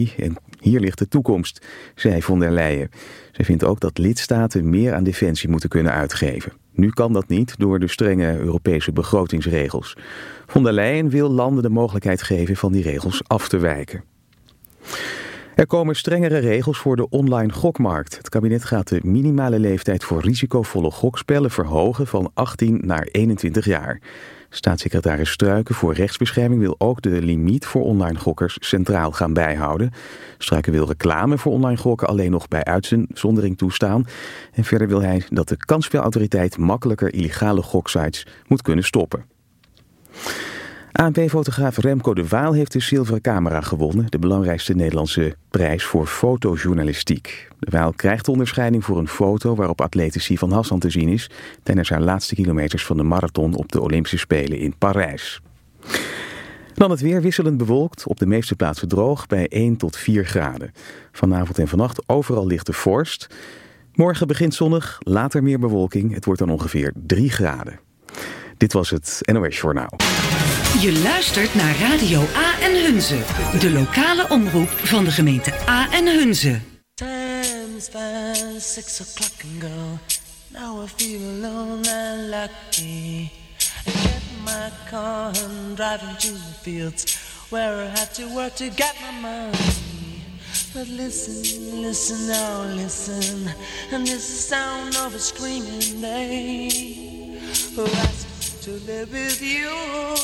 En hier ligt de toekomst, zei von der Leyen. Zij vindt ook dat lidstaten meer aan defensie moeten kunnen uitgeven. Nu kan dat niet door de strenge Europese begrotingsregels. Von der Leyen wil landen de mogelijkheid geven van die regels af te wijken. Er komen strengere regels voor de online gokmarkt. Het kabinet gaat de minimale leeftijd voor risicovolle gokspellen verhogen van 18 naar 21 jaar. Staatssecretaris Struiken voor rechtsbescherming wil ook de limiet voor online gokkers centraal gaan bijhouden. Struiken wil reclame voor online gokken alleen nog bij uitzondering toestaan. En verder wil hij dat de kansspelautoriteit makkelijker illegale goksites moet kunnen stoppen. ANP-fotograaf Remco de Waal heeft de zilveren camera gewonnen, de belangrijkste Nederlandse prijs voor fotojournalistiek. De Waal krijgt de onderscheiding voor een foto waarop atlete Sivan Hassan te zien is tijdens haar laatste kilometers van de marathon op de Olympische Spelen in Parijs. Dan het weer wisselend bewolkt, op de meeste plaatsen droog bij 1 tot 4 graden. Vanavond en vannacht overal lichte vorst. Morgen begint zonnig, later meer bewolking. Het wordt dan ongeveer 3 graden. Dit was het NOS Journaal. Je luistert naar Radio A en Hunze, de lokale omroep van de gemeente A en Hunze. Time's fast, 6 o'clock and go. Now I feel alone and lucky. I get my car and driving to the fields where I have to work to get my money. But listen, listen, now listen, and this is the sound of a screaming day who asks to live with you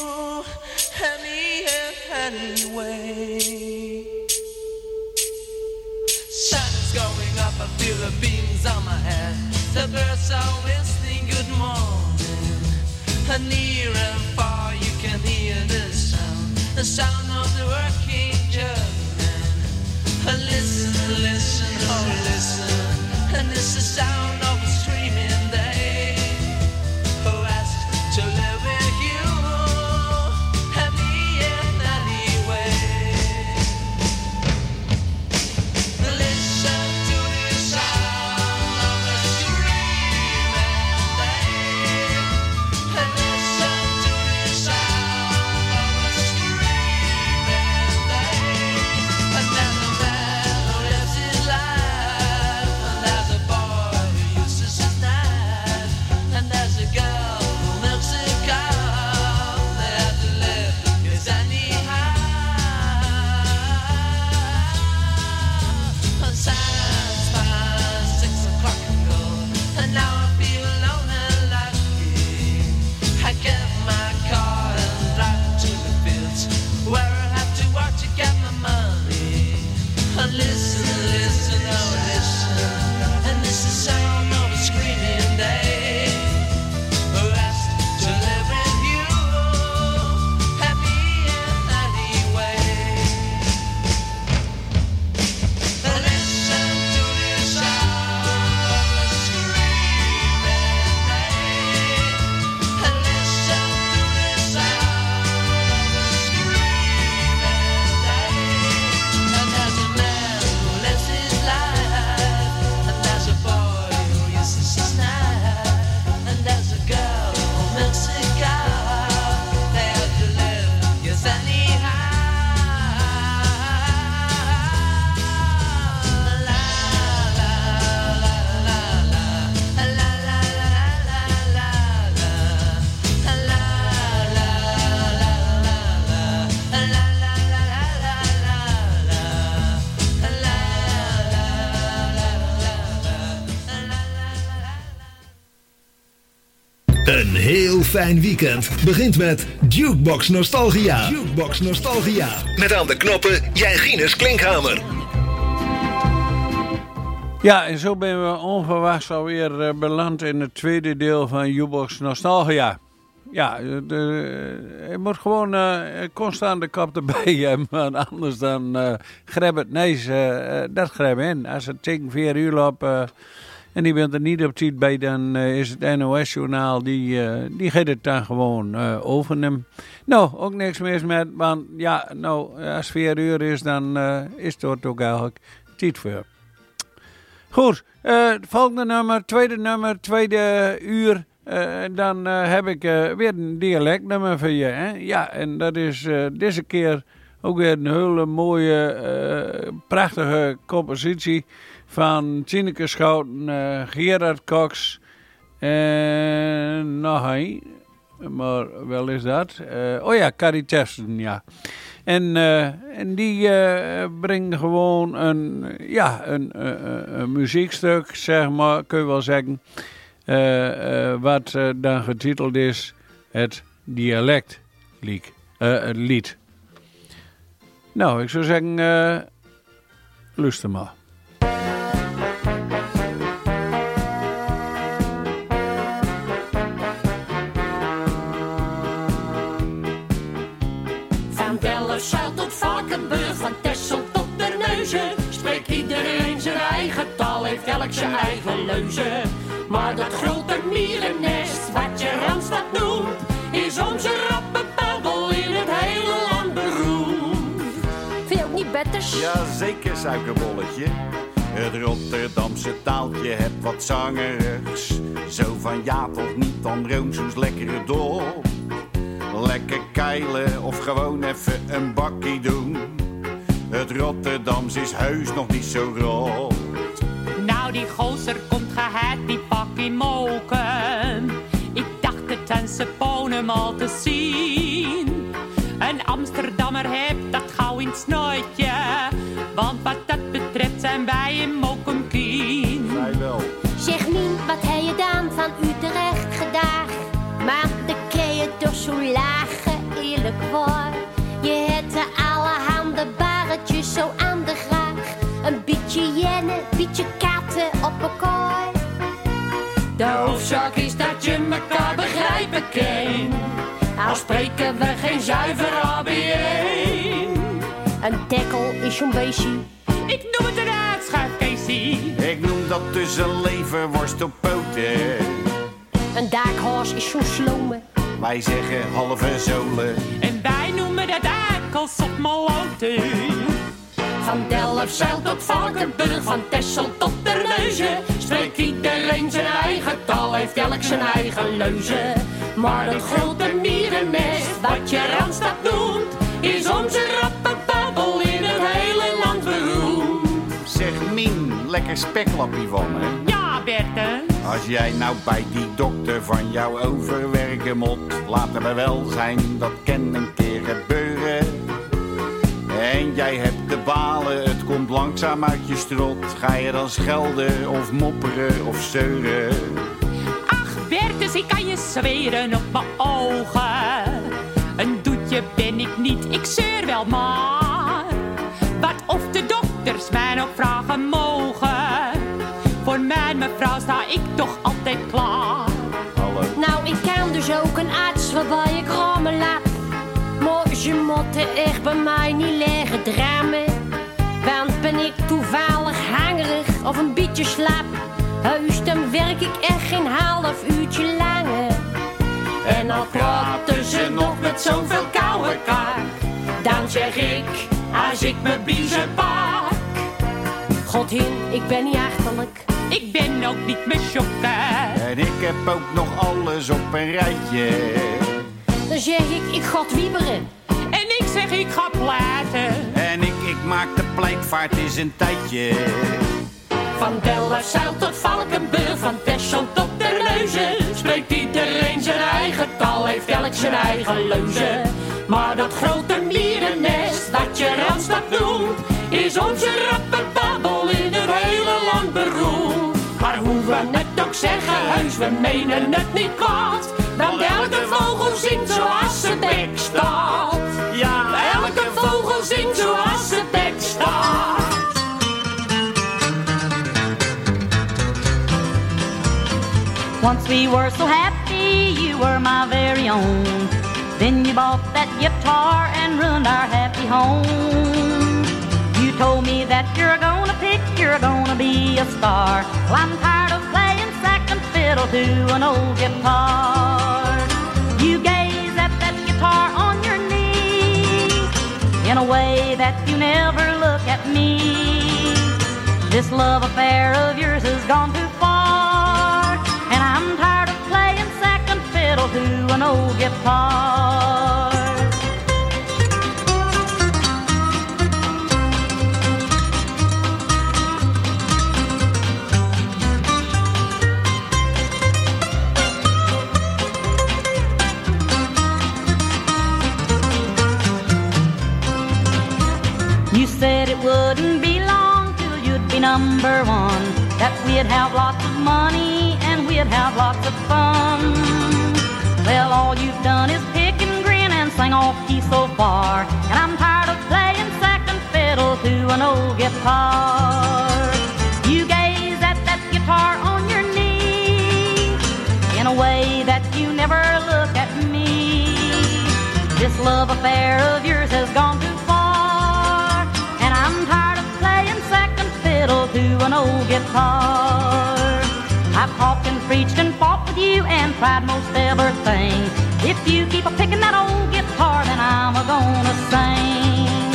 anyway. Sun is going up, I feel the beams on my head. The birds are whistling good morning. And near and far you can hear the sound of the working German. Listen, listen, oh listen, and it's the sound of a screaming day who asks to live with you and me in any way. Listen to the sound of a screaming day. Listen to the sound of a screaming day. And there's a man who lives his life, and there's a boy who uses his knife, and there's a girl who milks a cow. They have to live, 'cause anyhow. Time's past 6 o'clock ago, and now I feel alone and lucky. I get my car and drive to the fields where I have to work to get my money. And listen, listen, oh listen, and this is the sound of a screaming day who asked to live with you and me in any way. Listen to the sound of a screaming day. Listen to the sound of a screaming day. And there's a man who lives his life, and there's a boy who uses his knife, and there's a girl who milks a cow. They have to live, 'cause anyhow. La la la la la, la la la la la, la la la la la, la la Een heel fijn weekend begint met Jukebox Nostalgia. Jukebox Nostalgia. Met aan de knoppen Jijgines Klinkhamer. Ja, en zo ben we onverwachts alweer beland in het tweede deel van Jukebox Nostalgia. Ja, je moet gewoon constant de kop erbij hebben, want anders dan grab het neus, dat grab in. Als het tegen 4 uur loopt en die bent er niet op tijd bij, dan is het NOS-journaal, die gaat het dan gewoon overnemen. Nou, ook niks mis met, want ja, nou, als 4 uur is, dan is het ook eigenlijk tijd voor. Goed, volgende nummer, tweede uur. Dan heb ik weer een dialectnummer voor je. Hè? Ja, en dat is deze keer Ook weer een hele mooie, prachtige compositie van Tineke Schouten, Gerard Cox en nog een. Maar wel is dat? Carrie Tessen, ja. En die brengen gewoon een muziekstuk, zeg maar, kun je wel zeggen. Wat dan getiteld is het dialectlied. Nou, ik zou zeggen, luister maar. Van Delfzijl tot Valkenburg, van Texel tot Terneuzen, spreekt iedereen zijn eigen taal, heeft elk zijn eigen leuze. Maar dat grote mierennest, wat je Randstad noemt, is onze rappenbabbel in het hele land beroemd. Vind je ook niet betters? Ja, zeker, suikerbolletje. Het Rotterdamse taaltje heeft wat zangerigs. Zo van ja toch niet, dan roomsoes lekkere dop. Lekker keilen of gewoon even een bakkie doen. Het Rotterdams is heus nog niet zo rot. Nou, die gozer komt geheid die pakkie moken. Ik dacht het aan zijn ponem al te zien. Een Amsterdammer heeft dat gauw in het snootje. Want wat dat betreft zijn wij in mokenkien. Zij wel. Zeg Mien, wat heb je dan van Utrecht gedaan? Maar de kun je toch zo lachen, eerlijk waar. Je hebt de allerhande barretjes zo aan de graag. Een beetje jennen, beetje katten op elkaar. De hoofdzaak is dat je mekaar begrijpen kan. Al spreken we geen zuiver AB1. Een tackle is zo'n beestje. Ik noem het een uitschuifkeesie. Ik noem dat dus een leverworst op poten. Een daakhaas is zo'n slome. Wij zeggen halve zolen. En wij noemen dat eikels op maloten. Van Delfzijl tot Valkenburg, van Texel tot Terneuzen, spreekt iedereen zijn eigen taal, heeft elk zijn eigen leuze. Maar het grote mierennest, wat je Randstad noemt, is onze rappenbabbel in het hele land beroemd. Zeg Mien, lekker speklappie van me. Ja, Berthe. Als jij nou bij die dokter van jou overwerken moet, laten we wel zijn, dat kan een keer gebeuren. En jij hebt de balen, het komt langzaam uit je strot. Ga je dan schelden of mopperen of zeuren? Ach, Bertus, ik kan je zweren op mijn ogen. Een doetje ben ik niet, ik zeur wel maar. Wat of de dokters mij ook vragen mogen. Voor mij, mevrouw, sta ik toch altijd klaar. Hallo. Nou, ik ken dus ook een arts waarbij ik ramen laat. Maar ze moeten echt bij mij niet liggen dramen. Want ben ik toevallig hangerig of een beetje slaap, heus dan werk ik echt geen half uurtje langer. En al praten ze nog met zoveel koude kaak, dan zeg ik, als ik mijn biezen pak. Godheen, ik ben niet achterlijk. Ik ben ook niet meer chocker. En ik heb ook nog alles op een rijtje. Dan zeg ik ga wieberen. En ik zeg, ik ga platen. En ik maak de pleitvaart eens een tijdje. Van Delfzijl tot Valkenburg, van Texel tot Terneuzen, spreekt iedereen zijn eigen taal, heeft elk zijn eigen leuze. Maar dat grote mierennest, dat je Randstad noemt, is onze rappenbabbel in het hele land beroemd. Maar hoe we het ook zeggen, heus, we menen het niet kwaad, want elke vogel zingt zoals zijn bek staat. Ja, elke vogel zingt zoals zijn bek staat. Once we were so happy, you were my very own. Then you bought that guitar and ruined our happy home. You told me that you're gonna be a star. Well, I'm tired of playing second fiddle to an old guitar. You gaze at that guitar on your knee in a way that you never look at me. This love affair of yours has gone too far, and I'm tired of playing second fiddle to an old guitar. it wouldn't be long till you'd be number one. That we'd have lots of money and we'd have lots of fun. Well, all you've done is pick and grin and sing off key so far. And I'm tired of playing second fiddle to an old guitar. You gaze at that guitar on your knee in a way that you never look at me. This love affair of yours has gone too far, and I'm tired of playing second fiddle to an old guitar. I've talked and preached and fought with you and tried most everything. If you keep a picking that old guitar, then I'm a-gonna sing.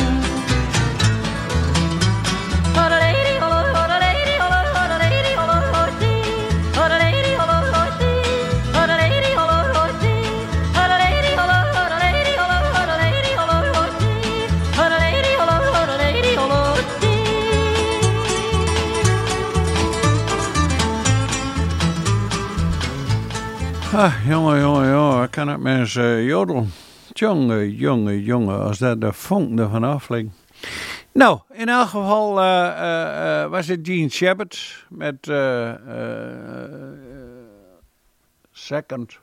Ah, jongen, kan het mensen jodelen. Jongen, als dat de vonk ervan aflinkt. Nou, in elk geval was het Gene Shepard met Second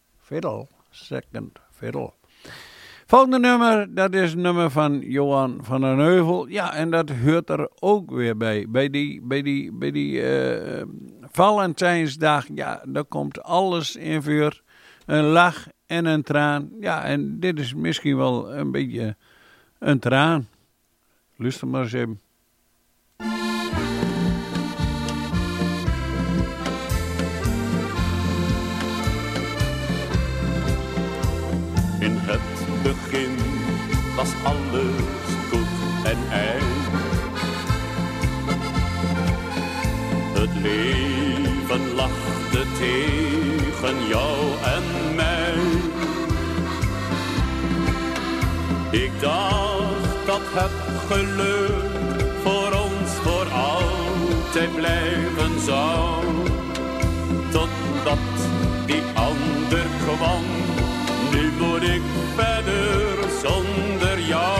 Fiddle. Volgende nummer, dat is een nummer van Johan van den Heuvel. Ja, en dat hoort er ook weer bij. Bij die Valentijnsdag, ja, daar komt alles in vuur. Een lach en een traan. Ja, en dit is misschien wel een beetje een traan. Luister maar eens even. In het begin was alles goed en ei. Het leven lachte tegen jou en mij. Ik dacht dat het geluk voor ons voor altijd blijven zou. Totdat die ander kwam. Nu moet ik verder zonder jou.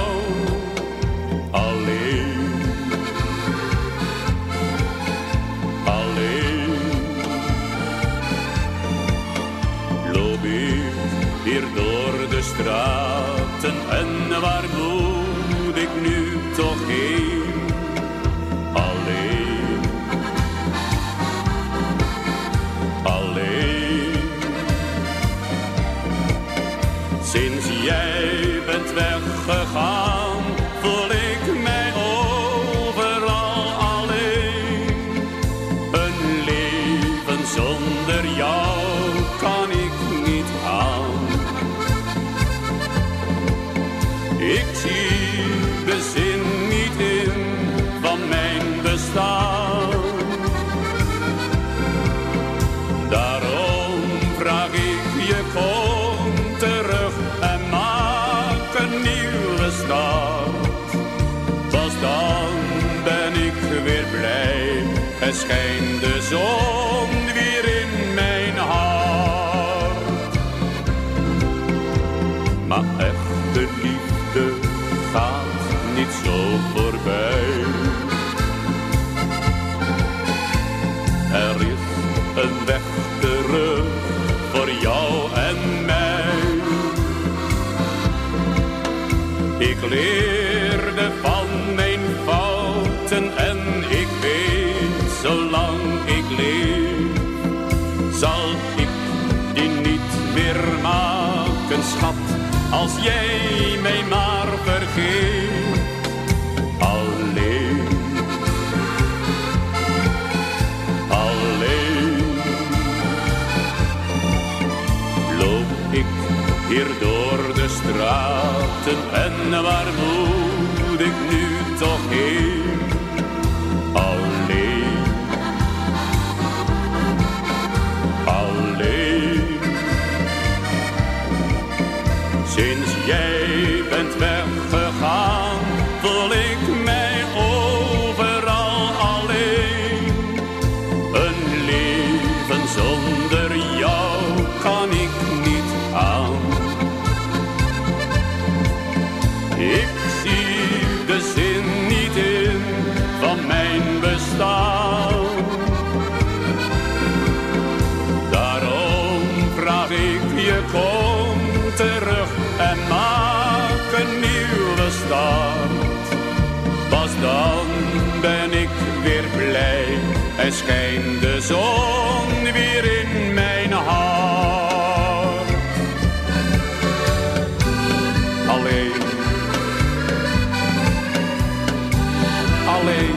Alleen loop ik hier door de straten. En waar moet ik nu toch heen? Alleen. Sinds jij bent weggegaan, voel ik mij overal alleen. Een leven zonder jou kan ik niet aan. Ik zie de zin niet in van mijn bestaan. Daarom vraag ik je, kom terug en maak een nieuwe start. Pas dan ben ik weer blij en schijnt de zon weer in mijn hart. Maar echte liefde gaat niet zo voorbij. Er is een weg terug voor jou en mij. Ik leerde van mijn fouten en ik weet, zolang ik leef, zal ik die niet meer maken, schat, als jij mij maar vergeet. Alleen loop ik hier door de straten en waar moet ik nu toch heen? Alleen sinds jij bent weggegaan, voel ik mij overal alleen. Een leven zonder jou kan ik niet aan. Ik zie de zin ben ik weer blij. Er schijnt de zon weer in mijn hart. Alleen. Alleen.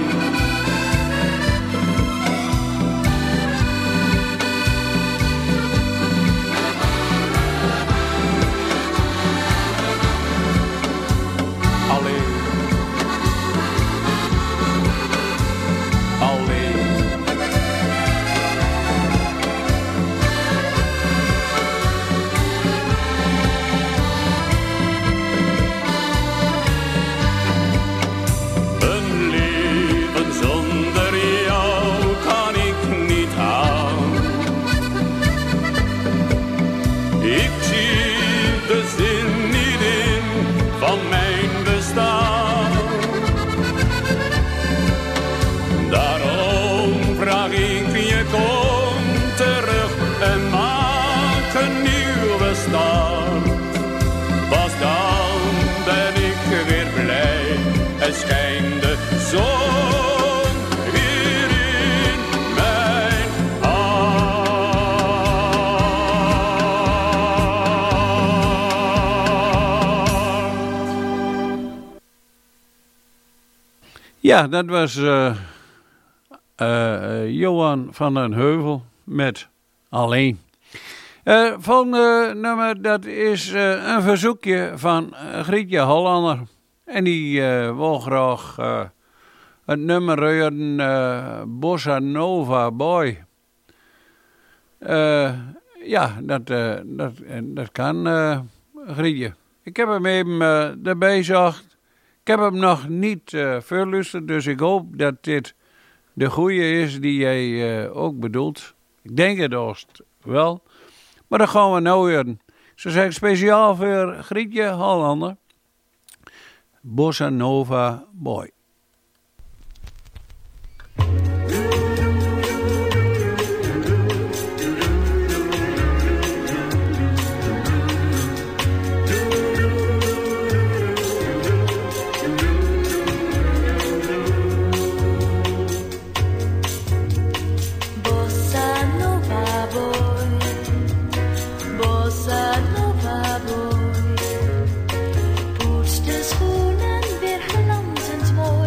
Schijnt de zon weer in mijn hart. Ja, dat was Johan van den Heuvel met Alleen. Volgende nummer, dat is een verzoekje van Grietje Hollander. En die wil graag het nummer horen, Bossa Nova Boy. Ja, dat kan, Grietje. Ik heb hem even erbij gezocht. Ik heb hem nog niet verluisterd, dus ik hoop dat dit de goede is die jij ook bedoelt. Ik denk het oost wel. Maar dat gaan we nou horen. Zo zeg ik speciaal voor Grietje Hollander. Bossa Nova Boy. Poets de schoenen weer glanzend mooi.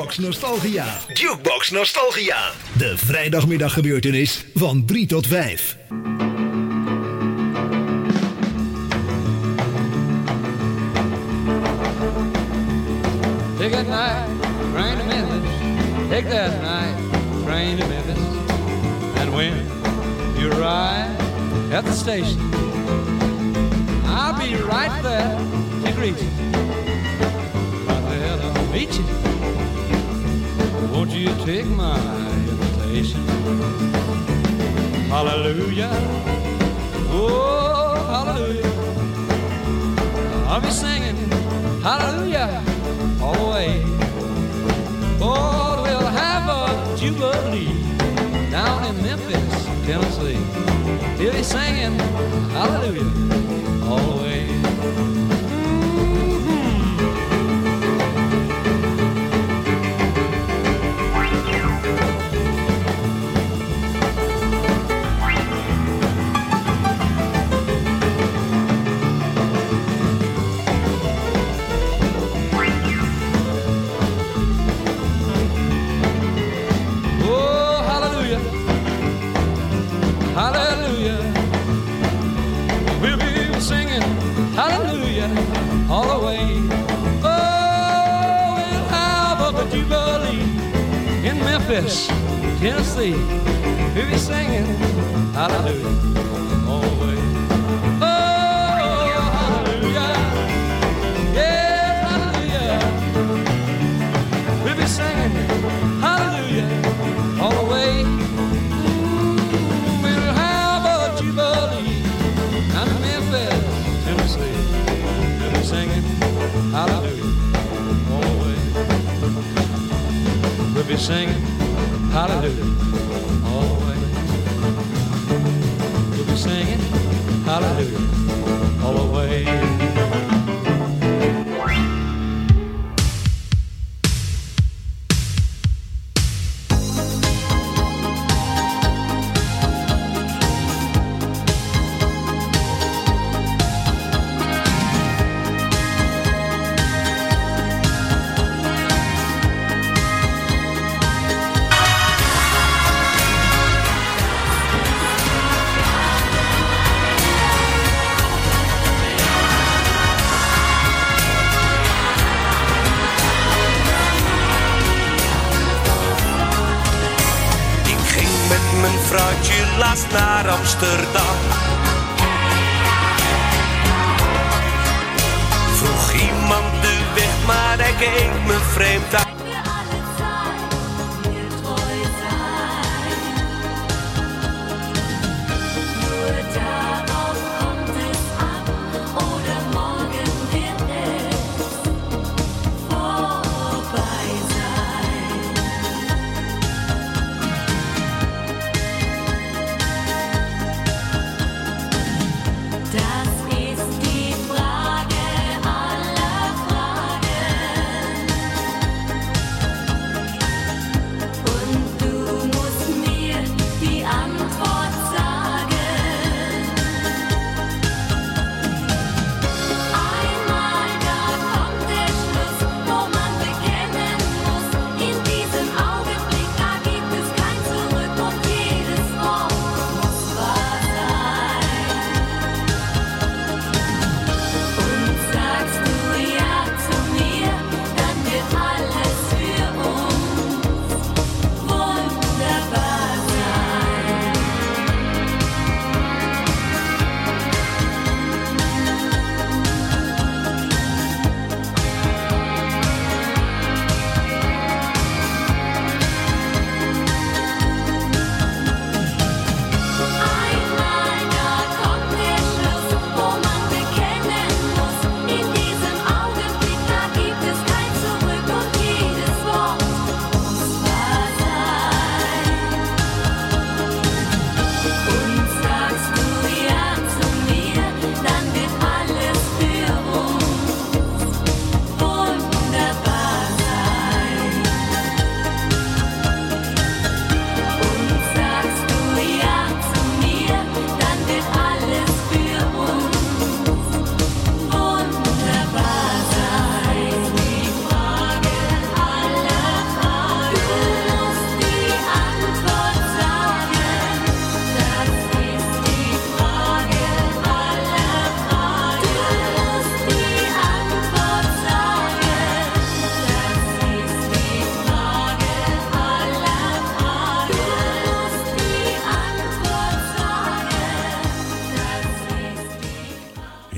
Jukebox Nostalgia. Jukebox Nostalgia. De vrijdagmiddaggebeurtenis van 3 tot 5. Take that night, train to Memphis. Take that night, train to Memphis. And when you arrive at the station, I'll be right there to greet you. Right there to meet you. Won't you take my invitation? Hallelujah. Oh, hallelujah. I'll be singing hallelujah all the way. Oh, we'll have a jubilee down in Memphis, Tennessee. He'll be singing hallelujah all the way. All the way. Oh, we'll have a jubilee in Memphis, Tennessee. We'll be singing hallelujah all the way. Oh, hallelujah. Yeah, hallelujah. We'll be singing hallelujah all the way. We'll have a jubilee in Memphis, Tennessee. Singing hallelujah all the way. We'll be singing hallelujah all the way. We'll be singing hallelujah all the way. Naar Amsterdam. Vroeg iemand de weg, maar hij keek me vreemd aan.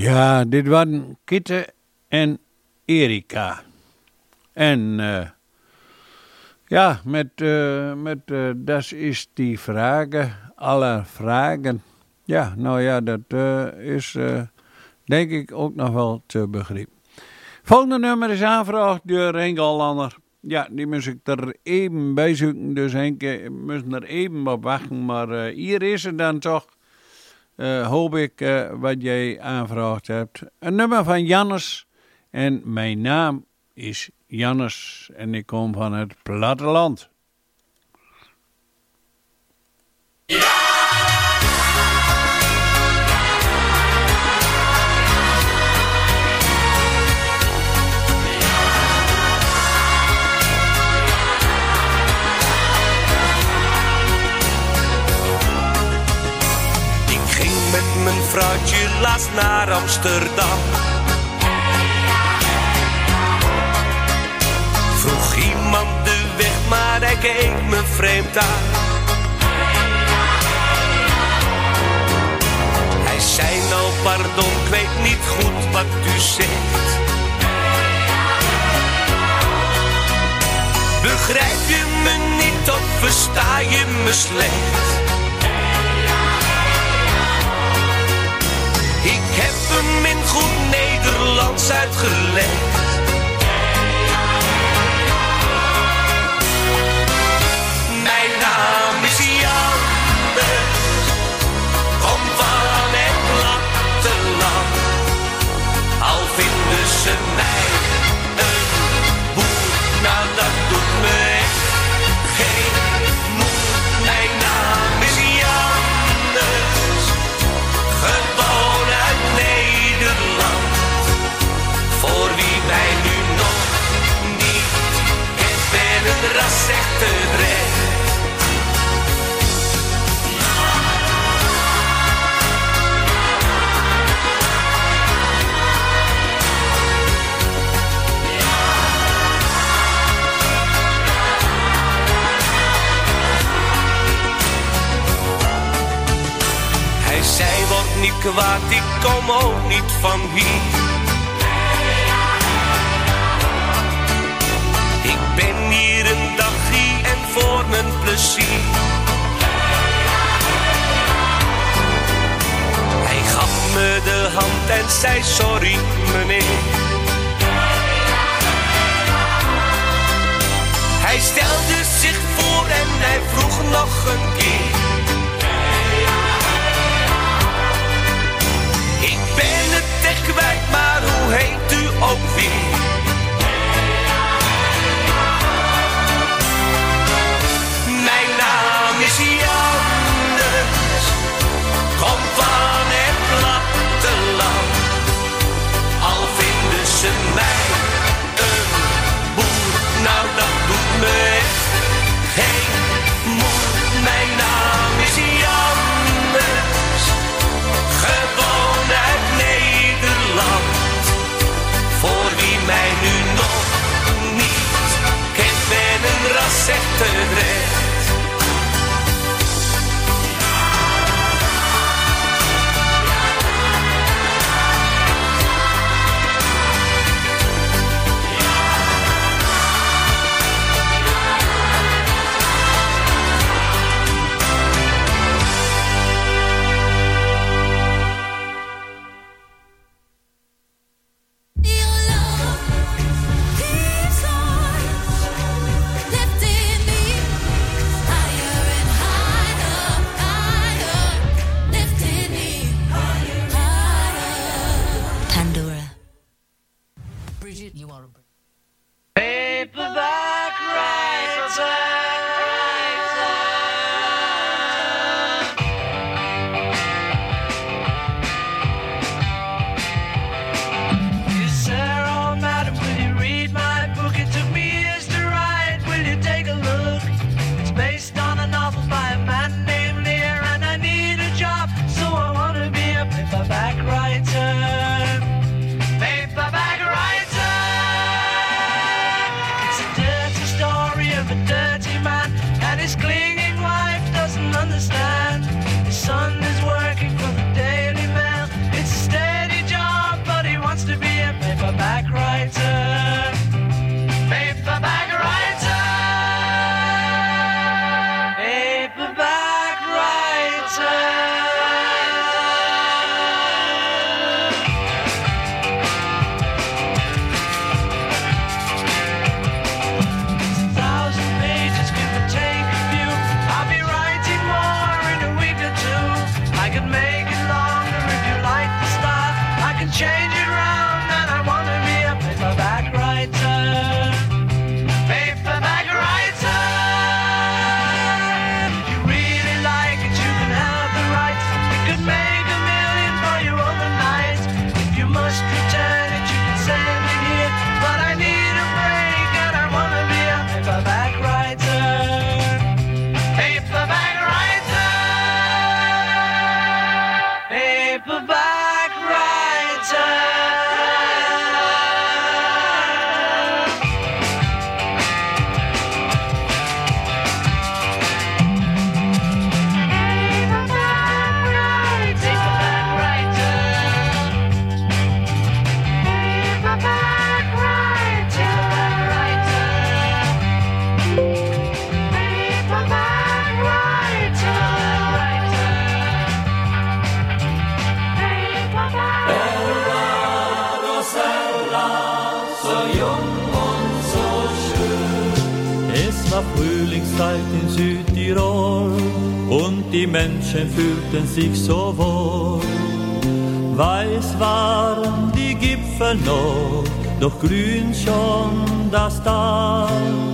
Ja, dit waren Kitte en Erika. En ja, met dat is die vragen, alle vragen. Ja, nou ja, dat is denk ik ook nog wel te begrijpen. Volgende nummer is aangevraagd door Henk Hollander. Ja, die moest ik er even bij zoeken, dus Henk moest er even op wachten. Maar hier is het dan toch, hoop ik, wat jij aanvraagd hebt. Een nummer van Jannes en mijn naam is Jannes en ik kom van het platteland. Mijn vrouwtje laatst naar Amsterdam. Vroeg iemand de weg, maar hij keek me vreemd aan. Hij zei nou pardon, ik weet niet goed wat u zegt. Begrijp je me niet of versta je me slecht? Ik heb hem in goed Nederlands uitgelegd. Mijn naam is Jannes, kom van het platteland. Al vinden ze mij een boer, nou dat doet me echt geen moer. Mijn naam is Jannes, gewoon uit Nederland. Voor wie mij nu nog niet kent, ben een ras echt terecht. Hij zei, word niet kwaad, ik kom ook niet van hier. Ik ben hier een dagje en voor mijn plezier. Hij gaf me de hand en zei sorry meneer. Hij stelde zich voor en hij vroeg nog een keer. Ik ben het echt kwijt, maar hoe heet u ook weer? Mijn naam is Jannes, kom van het platteland. Al vinden ze mij een boer, nou dat doet me echt geen moer. Mijn naam is Jannes, gewoon uit Nederland. Voor wie mij nu nog niet kent, ben een ras echt terecht. Paperback writer. Yes, sir, oh madam, will you read my book? It took me years to write. Will you take a look? It's based on a novel by a man named Lear, and I need a job, so I want to be a paperback writer. Paperback writer. It's a dirty story of a dirty man, and his clinging wife doesn't understand. His son is working for the Daily Mail. It's a steady job, Frühlingszeit in Südtirol und die Menschen fühlten sich so wohl. Weiß waren die Gipfel noch, doch grün schon das Tal.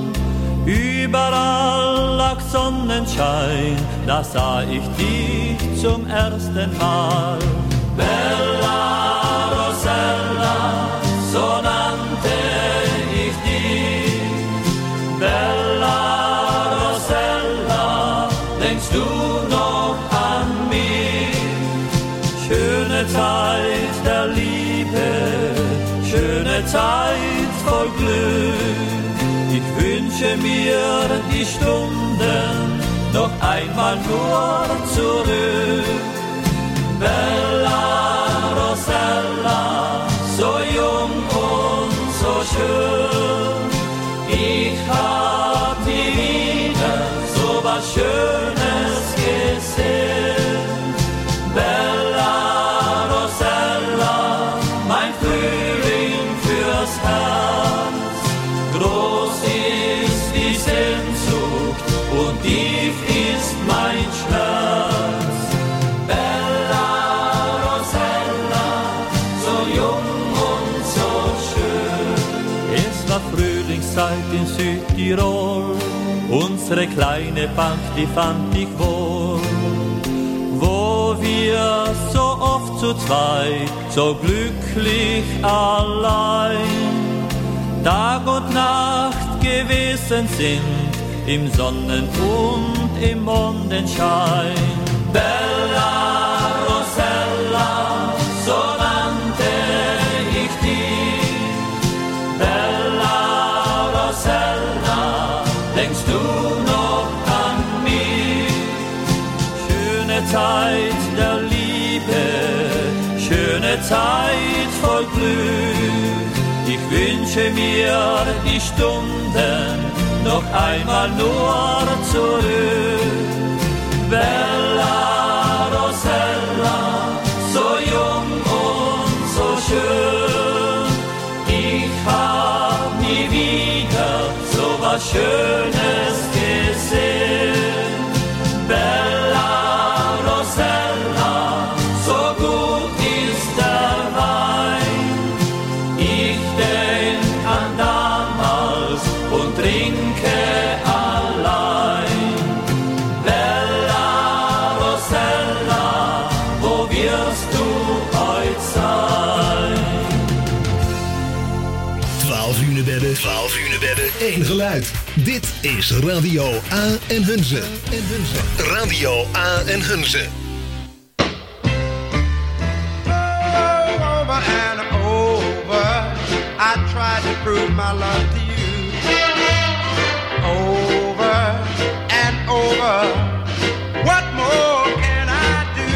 Überall lag Sonnenschein, da sah ich dich zum ersten Mal. Bella Rosella, so nannte ich dich. Bella Rosella, denkst du noch an mich? Schöne Zeit der Liebe, schöne Zeit voll Glück. Ich wünsche mir die Stunden noch einmal nur zurück. Bella Rosella, so jung und so schön. Ich hab nie wieder so was Schönes gesehen. Bella Rosella, mein Frühling fürs Herz. Groß ist die Sehnsucht und tief ist mein Schmerz. Bella Rosella, so jung und so schön. Es war Frühlingszeit in Südtirol, unsere kleine Bank, die fand ich wohl. Wo wir so oft zu zweit, so glücklich allein, Tag und Nacht gewesen sind, im Sonnen- und im Mondenschein. Bella Rosella, so nannte ich dich. Bella Rosella, denkst du noch an mich? Schöne Zeit der Liebe, schöne Zeit voll Glück. Ich wünsche mir die Stunden noch einmal nur zurück. Bella Rosella, so jung und so schön. Ich hab nie wieder so was Schönes gesehen. Bella Rosella, so gut ist der Wein. Ich denk an damals und trinke allein. Bella Rosella, wo wirst du heut sein? 12 uur bedden, 12 uur bedden, één geluid. Dit is Radio A en Hunze. Radio A en Hunze. Over and over, I tried to prove my love to you. Over and over, what more can I do?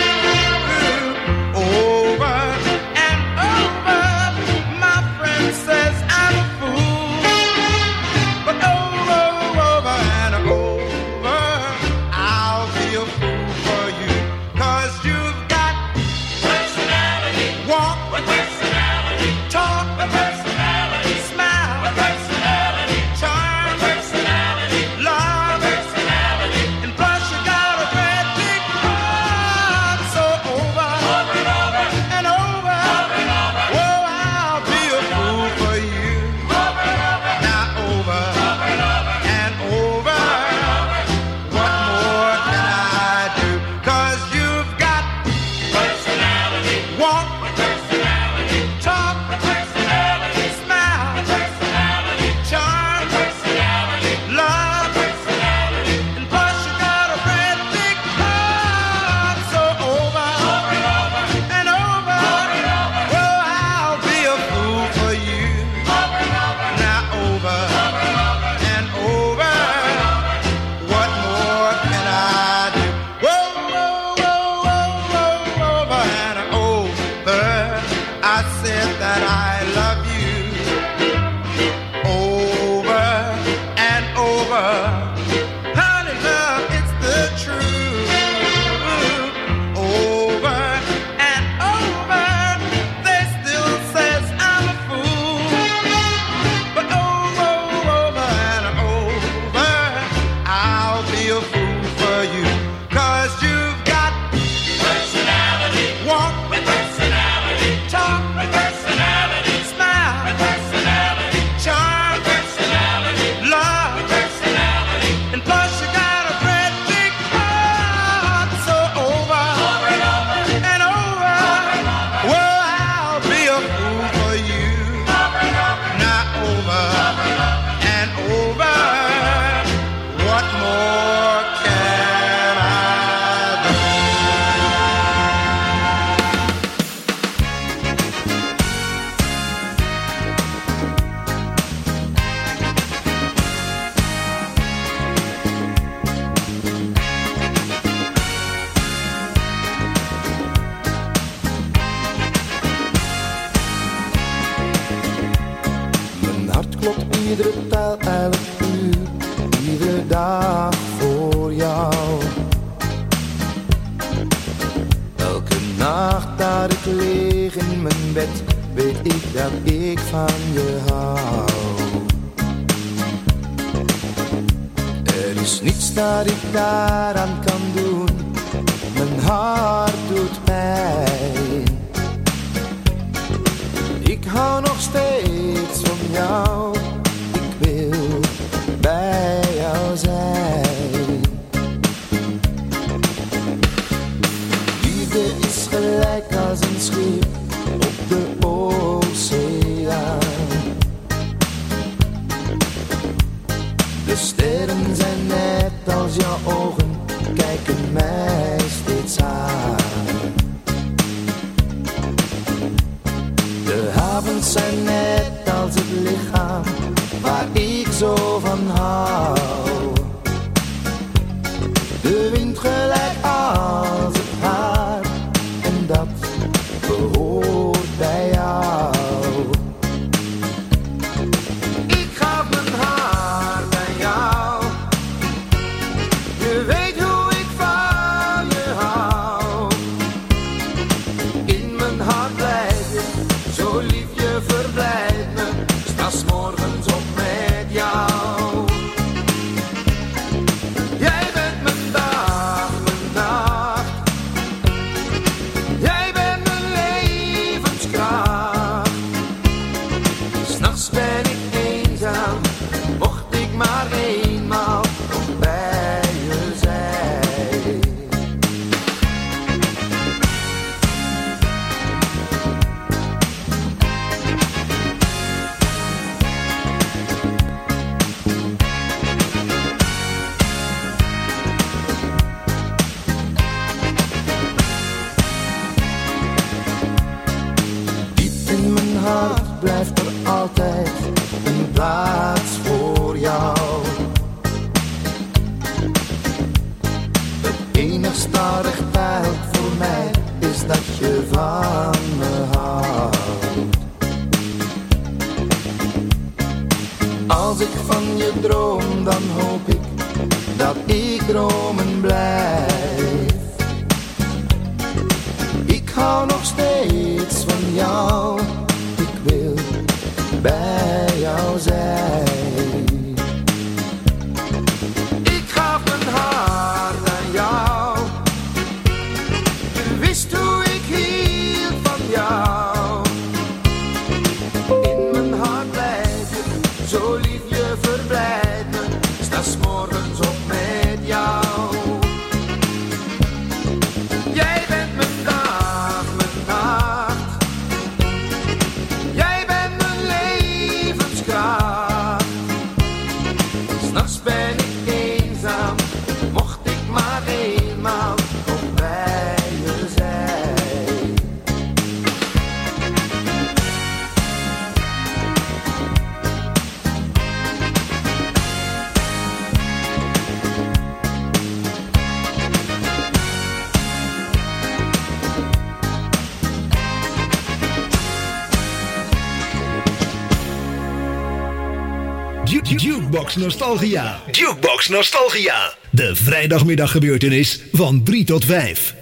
Over and over, my friends say iedere pijl, elk uur, iedere dag voor jou. Elke nacht dat ik lig in mijn bed, weet ik dat ik van je hou. Er is niets dat ik daaraan kan doen, mijn hart doet pijn. Ik hou nog steeds van jou, ik wil bij jou zijn. Liefde is gelijk als een schip op de oceaan. De sterren zijn net als jouw ogen, kijken mij steeds aan. De havens zijn net als het lichaam waar ik zo van hou. De wind gelijk als het haar en dat behoort bij jou. Ik gaf mijn haar bij jou. Je weet hoe ik van je hou. In mijn hart blijf je, zo lief je verblijft me. Sta 's morgens op met jou. Jij bent mijn dag, mijn nacht. Jij bent mijn levenskracht. 's Nachts ben ik eenzaam, mocht ik maar eenmaal nog bij je zijn. Diep in mijn hart blijft er altijd een plaats voor jou. Het enigste dat recht telt voor mij is dat je van me houdt. Als ik van je droom, dan hoop ik dat ik dromen blijf. Ik hou nog steeds van jou, ik wil bij jou zijn. Ik gaf mijn hart aan jou. Je wist hoe ik hield van jou. In mijn hart blijf je, zo lief je verblijft me. Sta 's morgens op met jou. Jij bent mijn dag, mijn nacht. Jij bent mijn levenskracht. 's Nachts ben ik eenzaam, mocht ik maar eenmaal nog bij je zijn. Jukebox Nostalgia. Jukebox Nostalgia. De vrijdagmiddaggebeurtenis van 3 tot 5.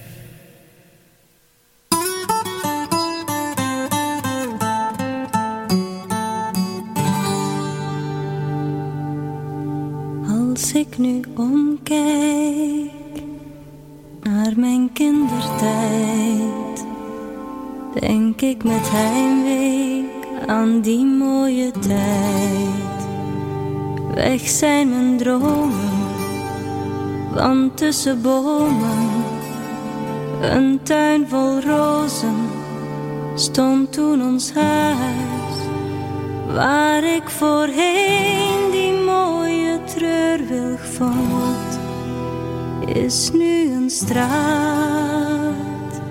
Als ik nu omkijk naar mijn kindertijd, denk ik met heimwee aan die mooie tijd. Weg zijn mijn dromen, want tussen bomen, een tuin vol rozen, stond toen ons huis. Waar ik voorheen die mooie treurwilg vond, is nu een straat.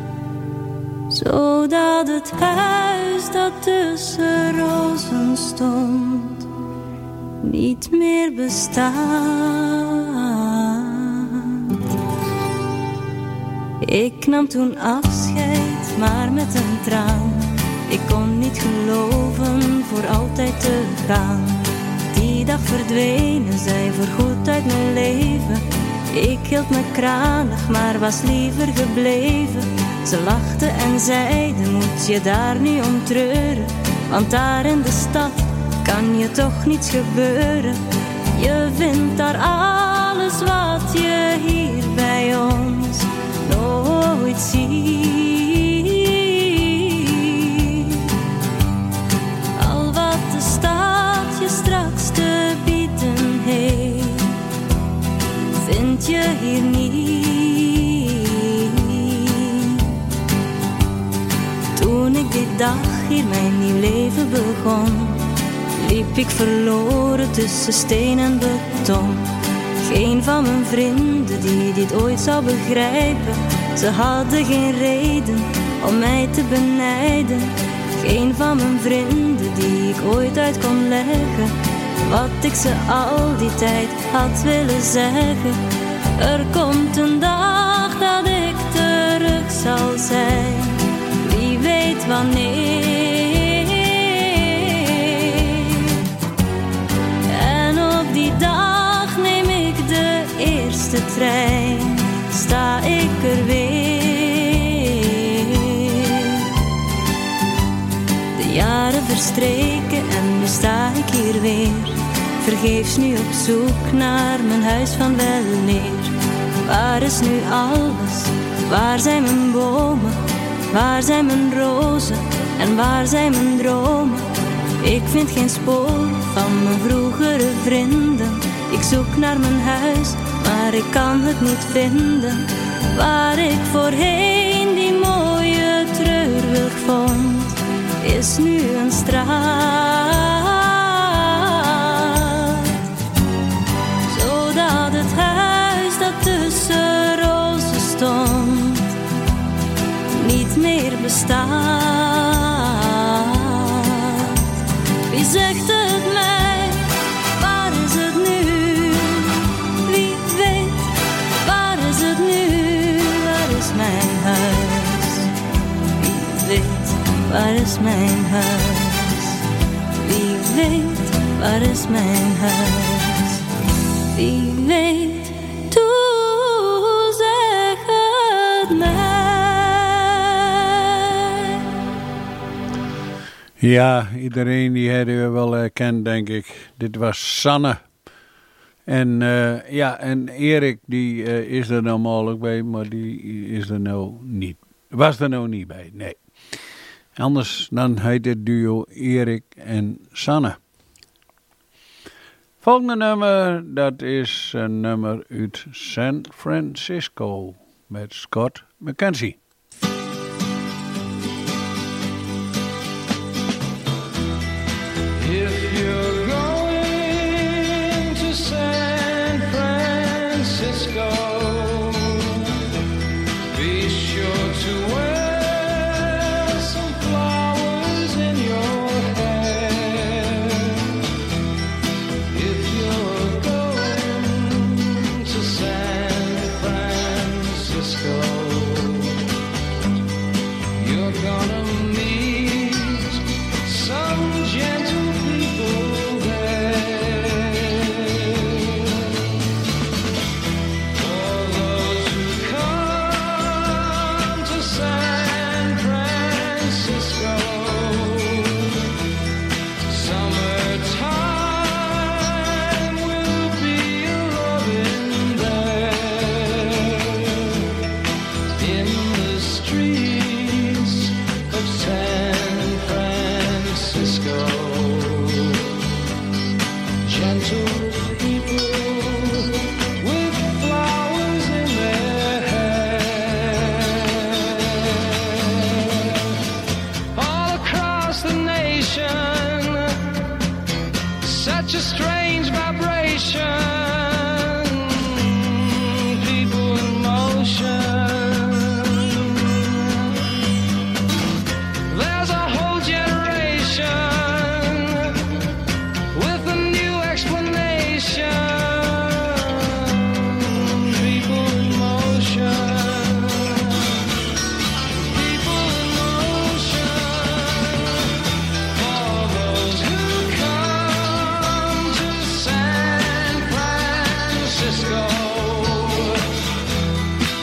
Zodat het huis dat tussen rozen stond niet meer bestaat. Ik nam toen afscheid, maar met een traan. Ik kon niet geloven voor altijd te gaan. die dag verdwenen zij voorgoed uit mijn leven. Ik hield me kranig, maar was liever gebleven. Ze lachten en zeiden, moet je daar nu om treuren? Want daar in de stad kan je toch niets gebeuren. Je vindt daar alles wat je hier bij ons nooit ziet. Al wat de stad je straks te bieden heeft, vind je hier niet. Toen ik die dag hier mijn nieuw leven begon, liep ik verloren tussen steen en beton. Geen van mijn vrienden die dit ooit zou begrijpen. Ze hadden geen reden om mij te benijden. Geen van mijn vrienden die ik ooit uit kon leggen wat ik ze al die tijd had willen zeggen. Er komt een dag dat ik terug zal zijn, wie weet wanneer. En op die dag neem ik de eerste trein, sta ik er weer. De jaren verstreken en nu sta ik hier weer, vergeefs nu op zoek naar mijn huis van weleer. Waar is nu alles? Waar zijn mijn bomen? Waar zijn mijn rozen? En waar zijn mijn dromen? Ik vind geen spoor van mijn vroegere vrienden. Ik zoek naar mijn huis, maar ik kan het niet vinden. Waar ik voorheen die mooie treurwilg vond, is nu een straat. Zodat het huis dat tussen rozen stond niet meer bestaat. Wie zegt het mij? Waar is het nu? Wie weet, waar is het nu? Waar is mijn huis? Wie weet, waar is mijn huis? Wie weet, waar is mijn huis? Wie weet, toe zeg het mij. Ja, iedereen die hebben we wel herkend, denk ik. Dit was Sanne. En en Erik die is er nou mogelijk bij, maar die is er nou niet. Was er nou niet bij, nee. Anders dan heet het duo Erik en Sanne. Volgende nummer, dat is een nummer uit San Francisco met Scott McKenzie. If you're going to San Francisco, be sure to wear some flowers in your hair. If you're going to San Francisco, you're gonna meet some gentle people there. For those who come to San Francisco, summertime will be loving there. In the streets of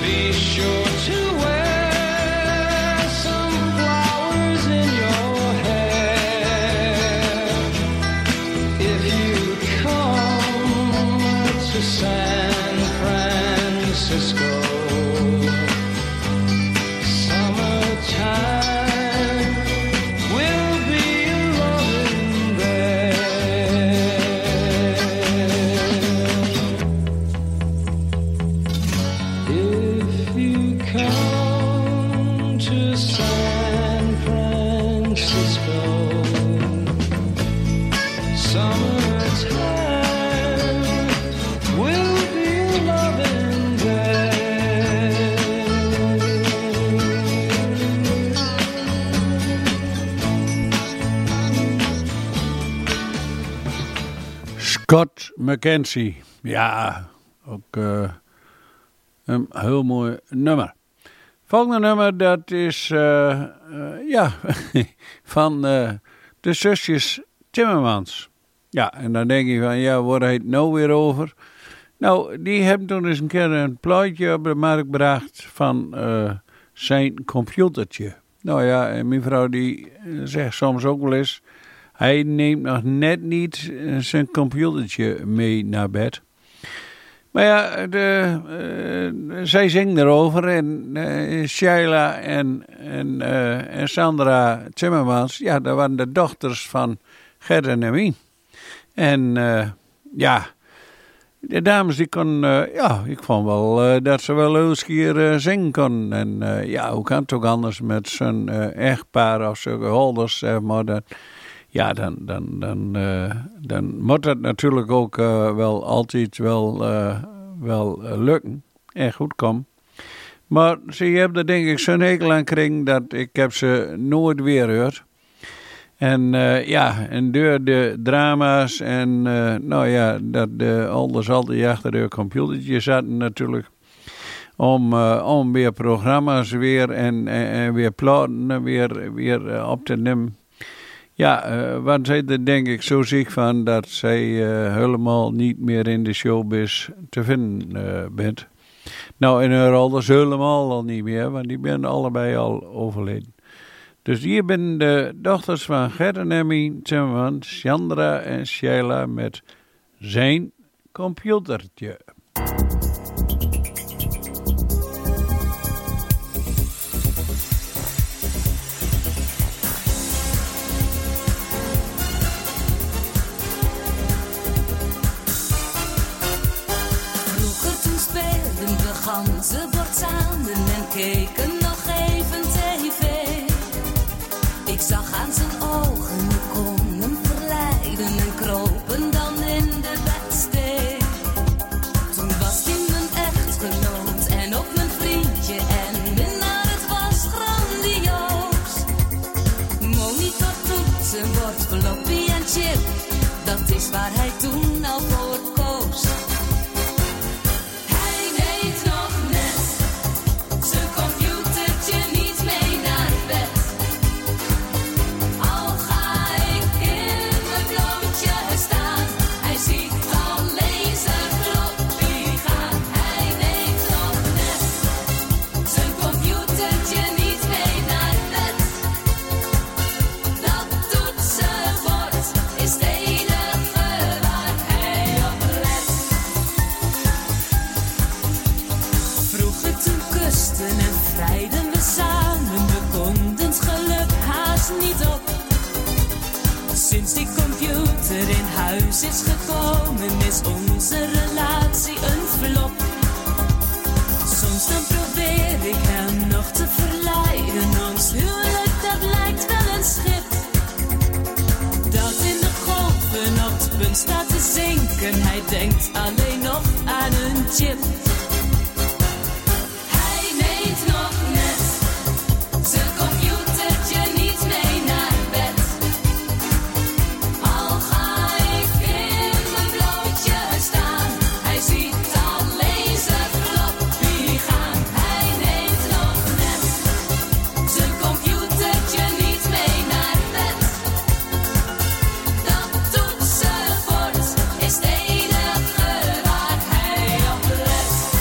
be sure to wear some flowers in your hair. If you come to San Francisco, summertime will be loving there. If you come to San Francisco, summertime will be loving there. Scott McKenzie. Ja, ook een heel mooi nummer. Volgende nummer, dat is van de zusjes Timmermans. Ja, en dan denk je van, ja, waar heet het nou weer over? Nou, die hebben toen eens een keer een plaatje op de markt gebracht van zijn computertje. Nou ja, en mijn vrouw die zegt soms ook wel eens, hij neemt nog net niet zijn computertje mee naar bed. Maar ja, zij zingen erover en Sheila en Sandra Timmermans, ja, dat waren de dochters van Gert en Emmy. En de dames die konden, ik vond wel dat ze wel eens keer zingen kon. En hoe kan het ook anders met zo'n echtpaar of zo'n holders, zeg maar. Dan moet het natuurlijk ook wel altijd wel lukken en goed komen. Maar ze hebben er denk ik zo'n hekel aan gekregen dat ik heb ze nooit weer gehoord. En en door de drama's en dat de ouders altijd achter de computertje zaten natuurlijk. Om weer programma's weer en weer platen weer op te nemen. Ja, want zij er denk ik zo ziek van dat zij helemaal niet meer in de showbiz te vinden bent. Nou, en haar ouders helemaal al niet meer, want die zijn allebei al overleden. Dus hier zijn de dochters van Gert en Emmy Timmermans, Sandra en Sheila met zijn computertje. Ganzenbord samen en keken nog even tv. Ik zag aan zijn ogen, ik kon hem verleiden en kropen dan in de bedstee. Toen was hij mijn echtgenoot en ook mijn vriendje en minnaar, het was grandioos. Monitor, toetsenbord, floppy en chip, dat is waar hij toen al voor koos. Sinds die computer in huis is gekomen, is onze relatie een flop. Soms dan probeer ik hem nog te verleiden. Ons huwelijk, dat lijkt wel een schip dat in de golven op het punt staat te zinken. Hij denkt alleen nog aan een chip. Hij neemt nog net zijn computertje niet mee naar bed. Al ga ik in mijn blootje staan, hij ziet alleen zijn floppy gaan. Hij neemt nog net zijn computertje niet mee naar bed. Dat toetsenbord is het enige waar hij op let.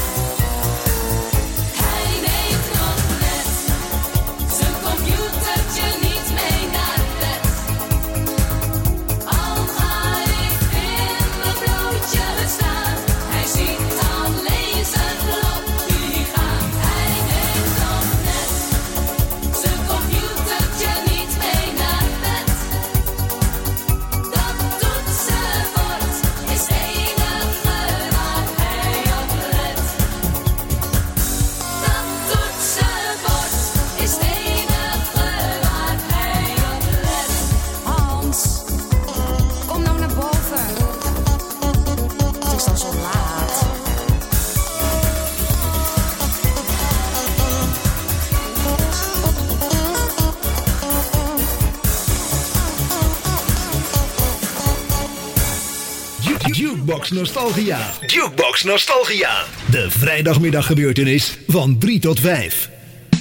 Jukebox Nostalgia. Jukebox Nostalgia. De vrijdagmiddaggebeurtenis van 3 tot 5.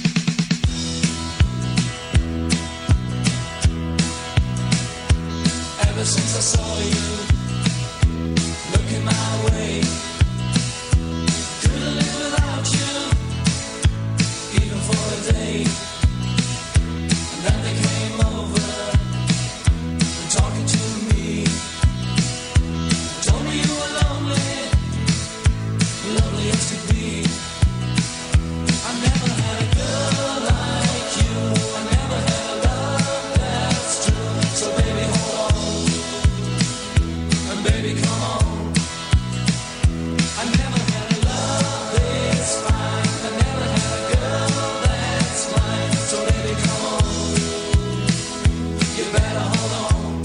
Ever since I saw you looking my way, couldn't live without you, even for a day. And then they came over and talking to me, told me you were lonely, lonely as could be. I never had a girl like you, I never had a love that's true. So baby, hold on, and baby, come on. I never had a love this fine, I never had a girl that's mine. So baby, come on, you better hold on.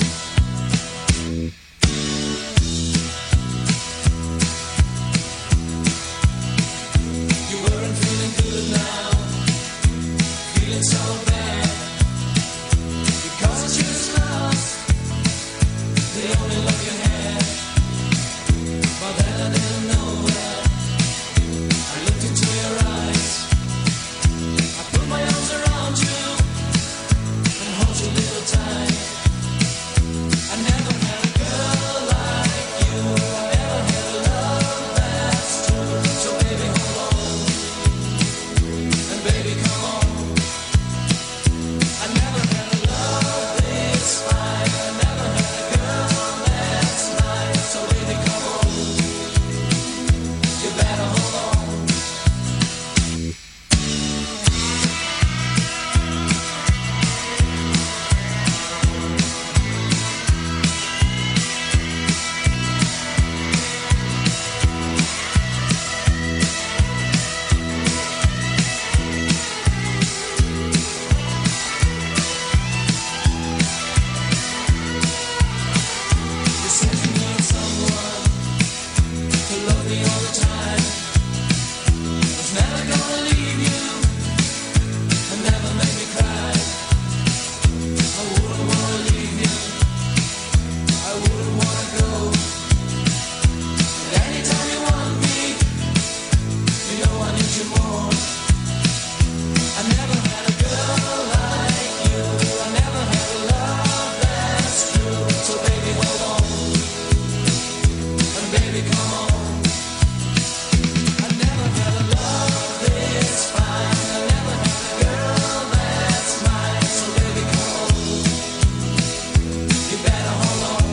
You weren't feeling good now, feeling so bad, because it's just lost the only love you had. But then I didn't know that. I looked into your eyes, I put my arms around you and hold you a little tight. I never had a girl like you, I never had a love that's true. So baby, hold on, and baby, come on. I never had a love this fine, I never had a girl that's mine. So baby, come on, you better hold on. You said you need someone to love me all the time. I was never gonna leave you and never make me cry. I wouldn't wanna leave you, I wouldn't wanna go. And anytime you want me, you know I need you more. I never had a girl like you, I never had a love that's true. So baby, hold on, and baby, come on. I never had a love this fine, I never had a girl that's mine. So baby, come on, you better hold on.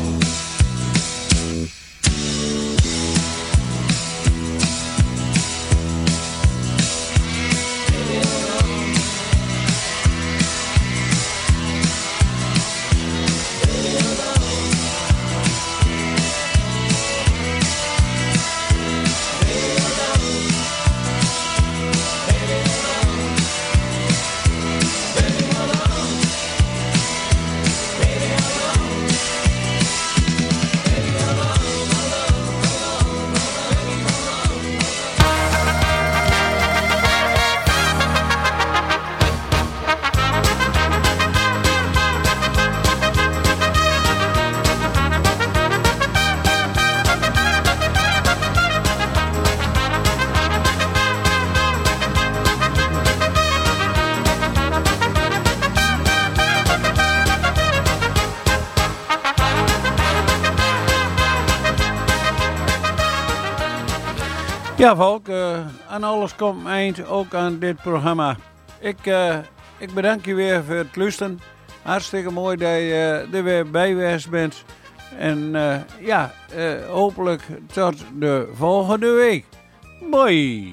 Ja, Volk, aan alles komt een eind, ook aan dit programma. Ik bedank je weer voor het luisteren. Hartstikke mooi dat je er weer bij geweest bent. En hopelijk tot de volgende week. Bye!